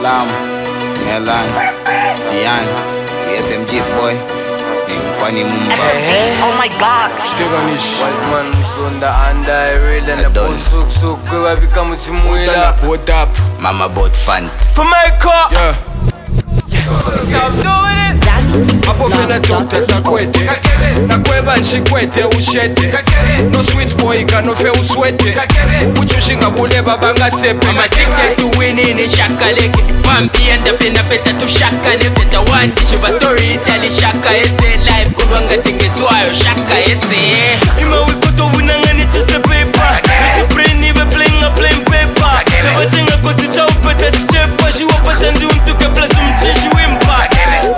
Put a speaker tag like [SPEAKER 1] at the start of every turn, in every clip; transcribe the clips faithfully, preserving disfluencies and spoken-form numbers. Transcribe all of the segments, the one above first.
[SPEAKER 1] Slam, Melan, Gian, S M G boy, Kwani Mumba.
[SPEAKER 2] Oh my god.
[SPEAKER 3] Steganish.
[SPEAKER 4] Wise man from the under I read and the
[SPEAKER 1] Done.
[SPEAKER 4] post sook sook go I become a chimuela.
[SPEAKER 3] What up?
[SPEAKER 1] Mama bought fan.
[SPEAKER 4] For my car.
[SPEAKER 3] Yeah.
[SPEAKER 4] Stop doing it.
[SPEAKER 3] Hapo fena dokta takwete nakweba nshikwete ushete no sweet boy kanofe uswete ubuchushinga bule babanga sepe
[SPEAKER 5] I'm addicted to winning in shakaleke. One P and up in a better to shaka. If it a one tissue a story tell it shaka ese life kubanga tinge swayo shaka ese. Ima we kuto winanga ni just the paper. With the brain even playing a plain paper. Never think I got to chop but that's cheap. She was passing you to get plus some tissue impact.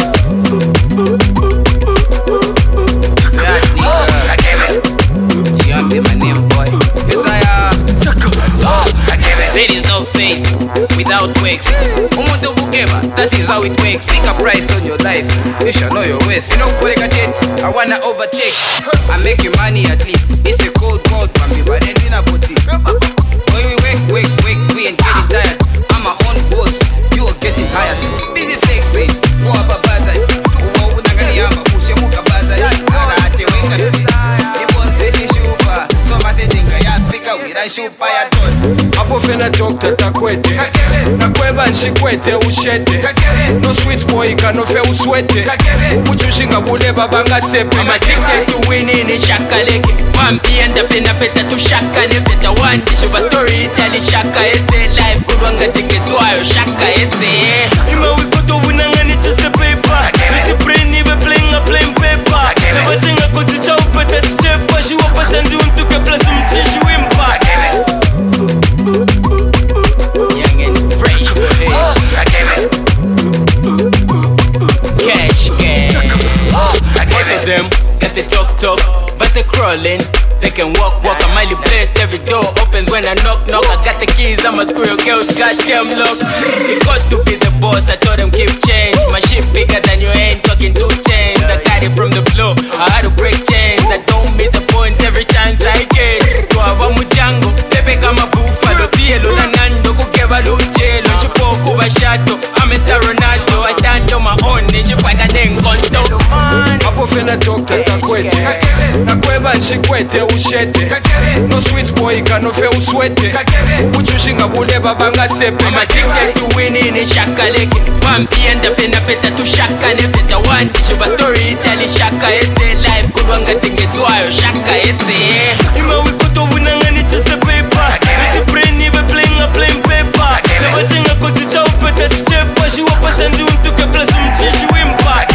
[SPEAKER 1] There is no faith without works. Umuntu bukeba, that is how it works. Seek a price on your life, you shall know your worth. You know what I did? I wanna overtake. I'm making money at least. It's a cold world, mami, but then we not put it. When we work, work, work, we ain't getting tired. I'm my own boss, you are getting hired. Busy flexing, go up a bazaar. Uwa unangani yamba, ushe muka bazaar. Ara ate weka hivi. Ibon seshi shupa, so masezinga ya fika, wira shupa ya ton.
[SPEAKER 3] Hapo fena dokta takwete nakweba nshikwete ushete no sweet boy kanofe uswete ubuchushinga bule babanga sepe.
[SPEAKER 5] I'm addicted to winning in shakaleke. One P and up in a better to shaka. If it a one tissue a story tell it shaka ese life kubanga tinge swayo shaka ese. Ima we kuto winanga ni just the paper. With the brain even playing a plain paper. Never think I got to chop but that's cheap. She was passing you to get plus some tissue impact. Young and fresh, hey. Cash, cash. Most of them got the talk talk, but they crawling. They can walk, walk, I'm highly blessed. Every door opens when I knock, knock. I got the keys, I'm a squirrel girl's goddamn lock. It cost to be the boss, I told them keep change. My shit bigger than your ain't talking two chains. I got it from the floor, I had to break chains. I don't miss a point every chance I get. Tuava mujango, pepe kama buffalo. Tielo la nando, kukeba luchelo. Chifoku bashato, I'm Mister Ronaldo. I stand on my own, nishifaka nenkonto.
[SPEAKER 3] Hapo fena dokta takwete nakweba nshikwete ushete no sweet boy kanofe uswete ubuchushinga bule babanga sepe.
[SPEAKER 5] I'm addicted to winning in shakaleke. One P and up in a better to shaka. If it a one tissue a story tell it shaka ese life kubanga tinge swayo shaka ese. Ima we kuto winanga ni just the paper. With the brain even playing a plain paper. Never think I got to chop but that's cheap. She was passing you to get plus some tissue impact.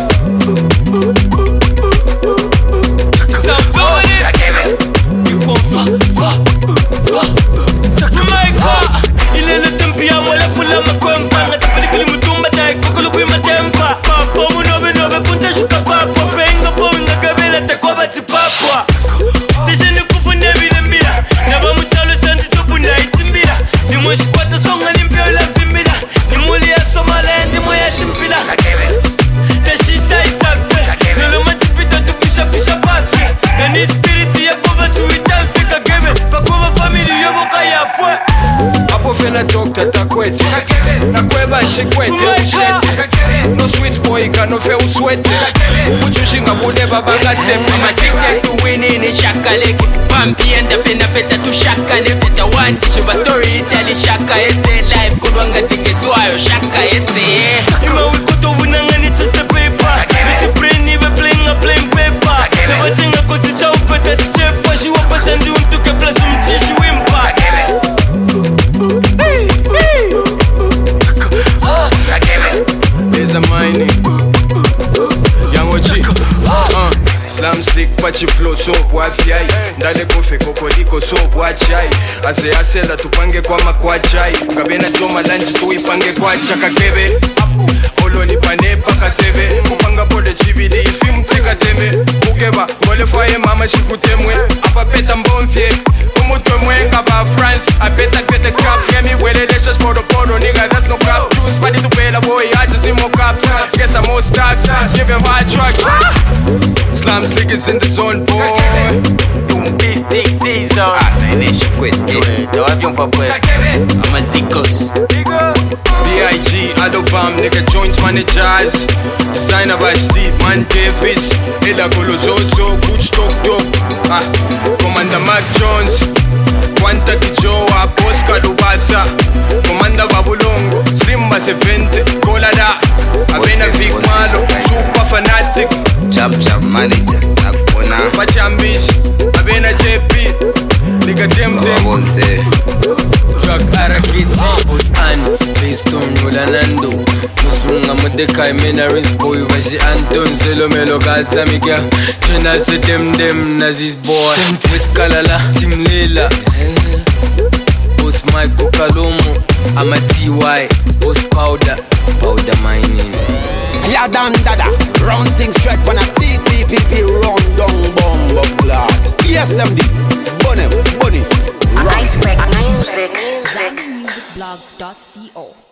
[SPEAKER 5] Stop doing it. You come fuck, fuck, fuck. From my car, il est le tempi à moi la foule à ma compa. Natapali kili mutumba tai kokolo kui matempa. Papa munobe nobe kunta shuka papa. Penga ponga kabela te kwa bati papa. Tejeni kufunde bila mbila. Naba mutalo chanzi topu na itimbila. Ni mwishi kwata songa ni mpeo la vimbila. Ni muli ya somala ya ndi moya shimpila. Teshisa isafe. Nilo machipita tupisha pisha pafi. Nani spiriti ya kova tuitanfika gebe. Pakova family yoboka ya fwe.
[SPEAKER 3] Hapo fena dokta takwete nakweba nshikwete ushete no sweet boy kanofe uswete ubuchushinga bule babanga sepe.
[SPEAKER 5] I'm addicted to winning in shakaleke. One P and up in a better to shaka. If it a one tissue a story tell it shaka ese life kubanga tinge swayo shaka ese. Ima we kuto winanga ni just the paper. With the brain even playing a plain paper. Never think I got to chop but that's cheap. She was passing you to get plus some tissue impact.
[SPEAKER 3] There's a mining Young O G uh, Slam stick pachi flow so wafyai ndale kofe kokoliko so bwachai ase asela tupange kwa makwachai ngabena choma lanji tuipange kwa chaka kebe olo ni pane paka sebe kupanga pole chibidi film tika tembe ukeba ngole faye mama shikutemwe apa peta mbomfye umutwe mwenga ba France I better get the cup get me with it just for the photo nigga that's no cap juice body to better boy I just need more cups guess I'm more stocks give him high trucks Slam slick is in the zone boy
[SPEAKER 5] This thing season.
[SPEAKER 1] Ah, nene shikwete.
[SPEAKER 5] Te avion pa pwe. I'm a zikos.
[SPEAKER 3] B I G Malo Bam, nigga joint managers. Designer by Steve, Man Davis. Ella Golozoso, good stock dog. Ah, Commander Mac Jones. Quanta Kijoa, Posca Dubasa. Commander Babulongo, Simba seventy, Colada. Avena Vic Malo, super fanatic.
[SPEAKER 1] Chap chap managers, nakona.
[SPEAKER 3] Pachambish, Avena J P. Nigga dem dem.
[SPEAKER 1] I won't say.
[SPEAKER 4] Drug Arakiti, Boss Ann, based on Rolanando. Musunga Mudekai, Menaris boy, Vashi Anton, Selomelo Gazamiga. Jena se dem dem, Nazis boy. West Kalala, Tim Lila. Boss Michael Kalomo, I'm a T Y. Boss Powder, Powder Mining.
[SPEAKER 2] Ya dan dada, round things straight when I beat beat beat beat round down bomb blood. Yes M D, bunny bunny.
[SPEAKER 6] Ice break music.
[SPEAKER 7] music blog dot co